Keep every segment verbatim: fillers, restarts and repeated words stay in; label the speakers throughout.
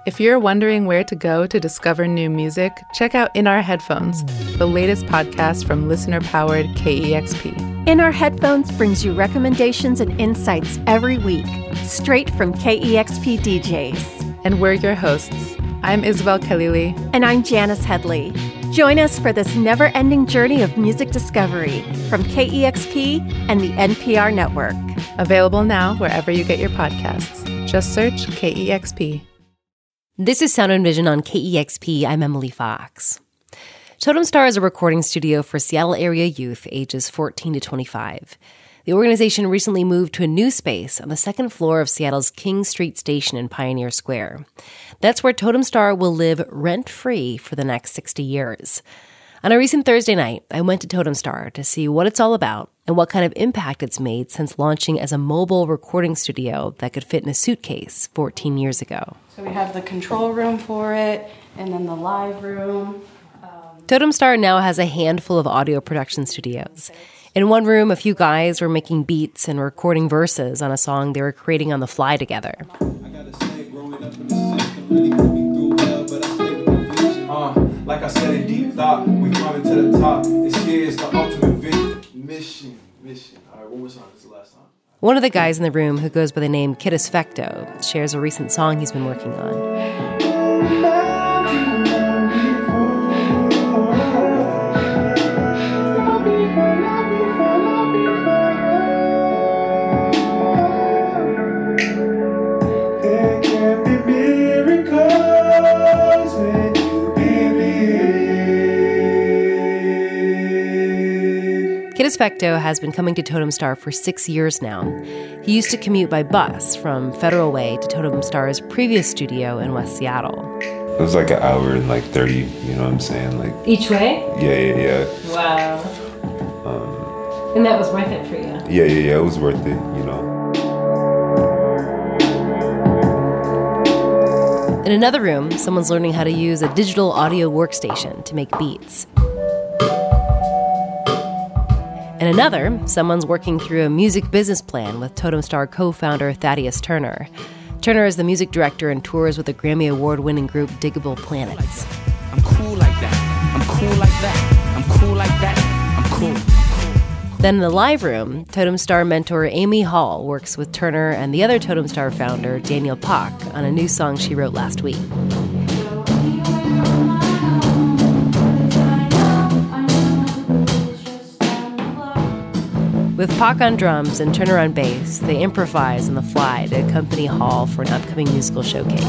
Speaker 1: If you're wondering where to go to discover new music, check out In Our Headphones, the latest podcast from listener-powered K E X P.
Speaker 2: In Our Headphones brings you recommendations and insights every week, straight from K E X P D Js.
Speaker 1: And we're your hosts. I'm Isabel Khalili.
Speaker 2: And I'm Janice Headley. Join us for this never-ending journey of music discovery from K E X P and the N P R Network.
Speaker 1: Available now wherever you get your podcasts. Just search K E X P.
Speaker 3: This is Sound and Vision on K E X P. I'm Emily Fox. Totem Star is a recording studio for Seattle area youth ages fourteen to twenty-five. The organization recently moved to a new space on the second floor of Seattle's King Street Station in Pioneer Square. That's where Totem Star will live rent-free for the next sixty years. On a recent Thursday night, I went to Totem Star to see what it's all about and what kind of impact it's made since launching as a mobile recording studio that could fit in a suitcase fourteen years ago.
Speaker 4: So we have the control room for it, and then the live room. Um,
Speaker 3: Totem Star now has a handful of audio production studios. In one room, a few guys were making beats and recording verses on a song they were creating on the fly together.
Speaker 5: I gotta say, growing up in the system really put me through hell, but I stayed with the vision. Uh, like I said in deep thought, we climbing to the top. This here is the ultimate vision. Mission, mission. All right, one more song. This is the last song.
Speaker 3: One of the guys in the room, who goes by the name Kiddus Fecto, shares a recent song he's been working on. Kiddus Fecto has been coming to Totem Star for six years now. He used to commute by bus from Federal Way to Totem Star's previous studio in West Seattle.
Speaker 6: It was like an hour and like thirty, you know what I'm saying? Like
Speaker 3: each way?
Speaker 6: Yeah, yeah, yeah.
Speaker 3: Wow. Um, and that was worth it for you?
Speaker 6: Yeah, yeah, yeah. It was worth it, you know.
Speaker 3: In another room, someone's learning how to use a digital audio workstation to make beats. In another, someone's working through a music business plan with Totem Star co-founder Thaddeus Turner. Turner is the music director and tours with the Grammy Award-winning group Digable Planets.
Speaker 7: I'm cool like that. I'm cool like that. I'm cool like that. I'm cool. I'm cool.
Speaker 3: Then in the live room, Totem Star mentor Amy Hall works with Turner and the other Totem Star founder, Daniel Pak, on a new song she wrote last week. With Pak on drums and Turner on bass, they improvise on the fly to accompany Hall for an upcoming musical showcase.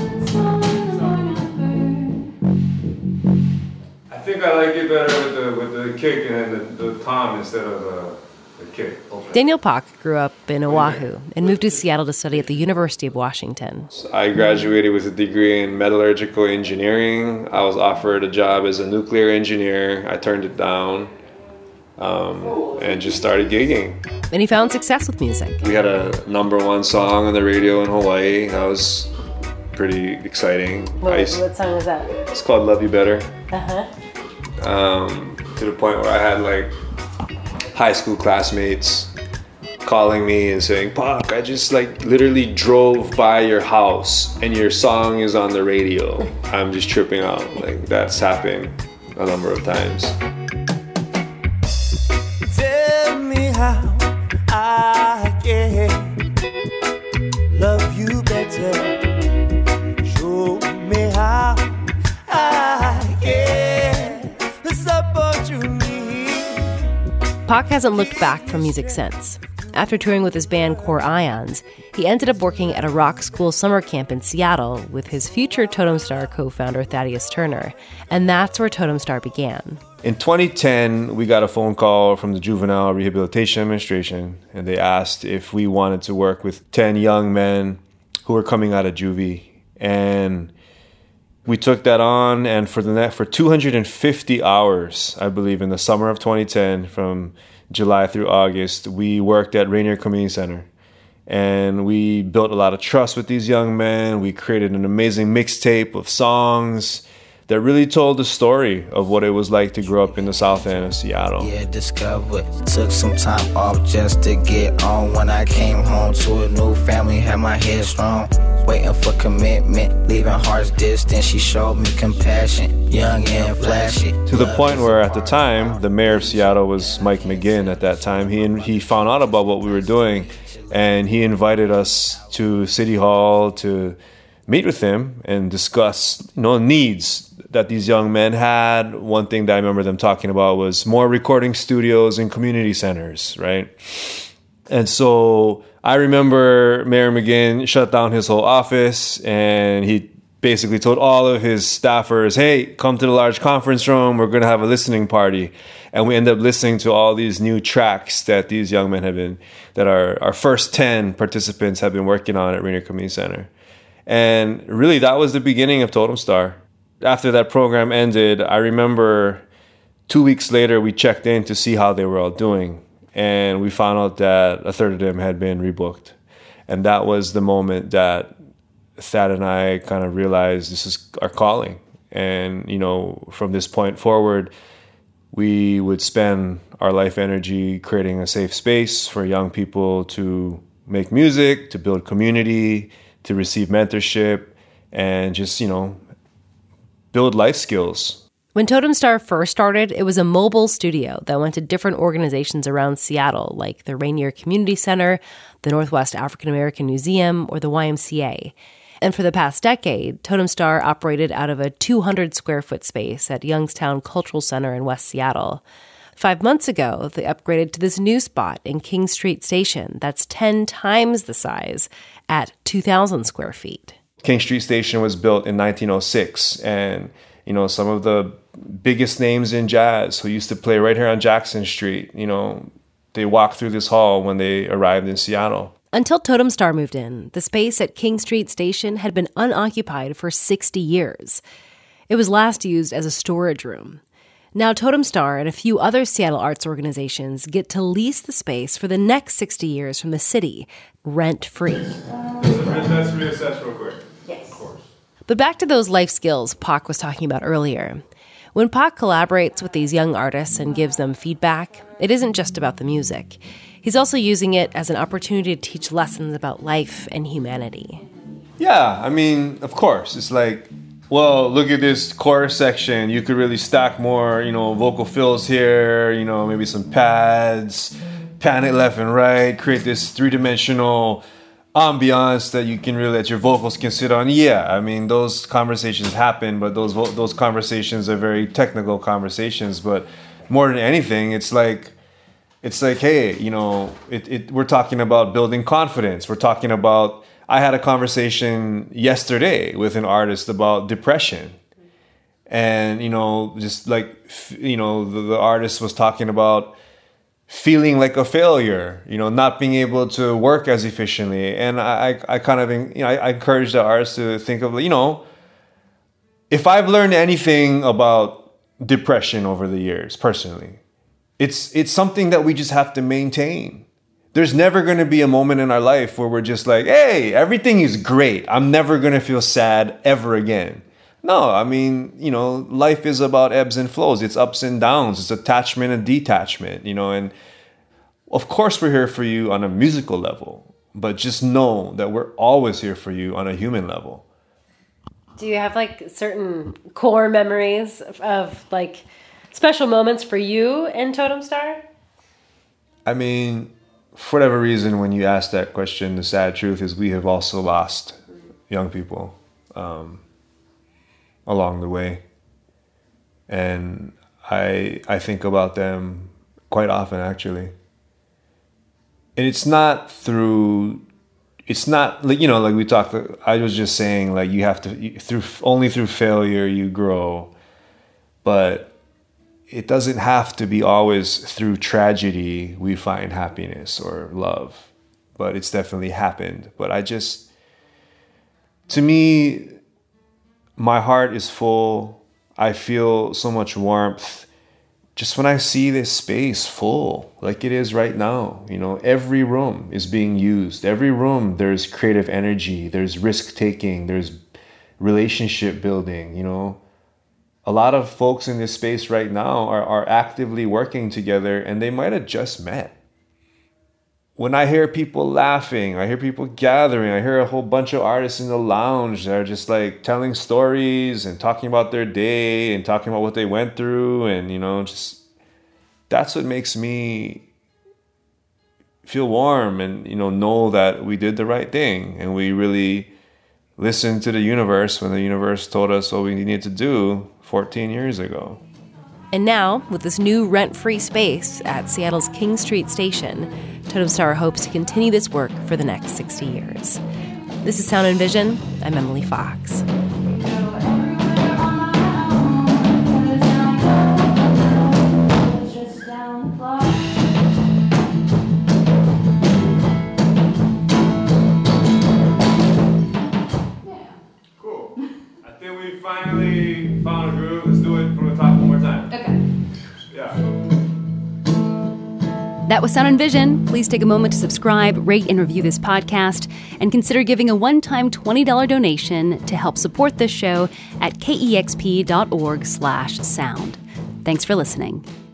Speaker 8: I think I like it better with the with the kick and the, the tom instead of the, the kick. Okay.
Speaker 3: Daniel Pak grew up in Oahu and moved to Seattle to study at the University of Washington.
Speaker 8: I graduated with a degree in metallurgical engineering. I was offered a job as a nuclear engineer. I turned it down. Um, and just started gigging.
Speaker 3: And he found success with music.
Speaker 8: We had a number one song on the radio in Hawaii. That was pretty exciting.
Speaker 3: What, I, what song was that?
Speaker 8: It's called Love You Better.
Speaker 3: Uh-huh.
Speaker 8: Um, to the point where I had like high school classmates calling me and saying, "Pak, I just like literally drove by your house and your song is on the radio." I'm just tripping out. Like that's happened a number of times.
Speaker 9: How I can love you better. Show me how I can support you need.
Speaker 3: Pak hasn't looked back from music since. After touring with his band Core Ions, he ended up working at a rock school summer camp in Seattle with his future Totem Star co-founder Thaddeus Turner, and that's where Totem Star began.
Speaker 8: In twenty ten, we got a phone call from the Juvenile Rehabilitation Administration, and they asked if we wanted to work with ten young men who were coming out of juvie. And we took that on, and for the net, for two hundred fifty hours, I believe, in the summer of twenty ten, from July through August, we worked at Rainier Community Center. And we built a lot of trust with these young men. We created an amazing mixtape of songs that really told the story of what it was like to grow up in the south end of Seattle.
Speaker 9: Yeah, discovered. Took some time off just to get on. When I came home to a new family, had my head strong. waiting for commitment, leaving hearts distant. She showed me compassion, young and flashy.
Speaker 8: To the point where at the time, the mayor of Seattle was Mike McGinn at that time. He he found out about what we were doing, and he invited us to City Hall to meet with him and discuss, you know, needs that these young men had. One thing that I remember them talking about was more recording studios and community centers, right? And so I remember Mayor McGinn shut down his whole office, and he basically told all of his staffers, hey, come to the large conference room. We're going to have a listening party. And we ended up listening to all these new tracks that these young men have been, that our, our first ten participants have been working on at Rainier Community Center. And really, that was the beginning of Totem Star. After that program ended, I remember two weeks later, we checked in to see how they were all doing. And we found out that a third of them had been rebooked. And that was the moment that Thad and I kind of realized this is our calling. And, you know, from this point forward, we would spend our life energy creating a safe space for young people to make music, to build community, to receive mentorship, and just, you know, build life skills.
Speaker 3: When Totem Star first started, it was a mobile studio that went to different organizations around Seattle, like the Rainier Community Center, the Northwest African American Museum, or the Y M C A. And for the past decade, Totem Star operated out of a two hundred square foot space at Youngstown Cultural Center in West Seattle. Five months ago, they upgraded to this new spot in King Street Station that's ten times the size at two thousand square feet.
Speaker 8: King Street Station was built in nineteen oh six, and you know, some of the biggest names in jazz who used to play right here on Jackson Street, you know, they walked through this hall when they arrived in Seattle.
Speaker 3: Until Totem Star moved in, the space at King Street Station had been unoccupied for sixty years. It was last used as a storage room. Now Totem Star and a few other Seattle arts organizations get to lease the space for the next sixty years from the city, rent-free.
Speaker 8: Let's reassess real quick.
Speaker 3: Yes. Of course. But back to those life skills Pac was talking about earlier. When Pac collaborates with these young artists and gives them feedback, it isn't just about the music. He's also using it as an opportunity to teach lessons about life and humanity.
Speaker 8: Yeah, I mean, of course. It's like, well, look at this chorus section. You could really stack more, you know, vocal fills here, you know, maybe some pads, pan it left and right, create this three-dimensional ambiance that you can really, that your vocals can sit on. Yeah, I mean, those conversations happen, but those those conversations are very technical conversations. But more than anything, it's like, it's like, hey, you know, it, it we're talking about building confidence. We're talking about, I had a conversation yesterday with an artist about depression. And, you know, just like, you know, the, the artist was talking about feeling like a failure, you know, not being able to work as efficiently. And I, I kind of, you know, I, I encourage the artists to think of, you know, if I've learned anything about depression over the years, personally, it's it's something that we just have to maintain. There's never going to be a moment in our life where we're just like, hey, everything is great. I'm never going to feel sad ever again. No, I mean, you know, life is about ebbs and flows. It's ups and downs. It's attachment and detachment, you know, and of course we're here for you on a musical level, but just know that we're always here for you on a human level.
Speaker 3: Do you have like certain core memories of, of like special moments for you in Totem Star?
Speaker 8: I mean, for whatever reason, when you ask that question, the sad truth is we have also lost young people um, along the way. And I I think about them quite often, actually. And it's not through, it's not, like, you know, like we talked, I was just saying, like, you have to, through only through failure you grow. But it doesn't have to be always through tragedy we find happiness or love, but it's definitely happened. But I just, to me, my heart is full. I feel so much warmth just when I see this space full, like it is right now. You know, every room is being used. Every room, there's creative energy, there's risk taking, there's relationship building, you know. A lot of folks in this space right now are, are actively working together, and they might have just met. when I hear people laughing, I hear people gathering, I hear a whole bunch of artists in the lounge that are just like telling stories and talking about their day and talking about what they went through, and, you know, just that's what makes me feel warm and, you know, know that we did the right thing and we really listened to the universe when the universe told us what we needed to do fourteen years ago.
Speaker 3: And now, with this new rent-free space at Seattle's King Street Station, Totem Star hopes to continue this work for the next sixty years. This is Sound and Vision. I'm Emily Fox.
Speaker 8: Cool. I think we finally found a groove. Let's do it from the top one more time.
Speaker 4: Okay.
Speaker 8: Yeah.
Speaker 10: That was Sound and Vision. Please take a moment to subscribe, rate, and review this podcast, and consider giving a one-time twenty dollars donation to help support this show at kexp.org slash sound. Thanks for listening.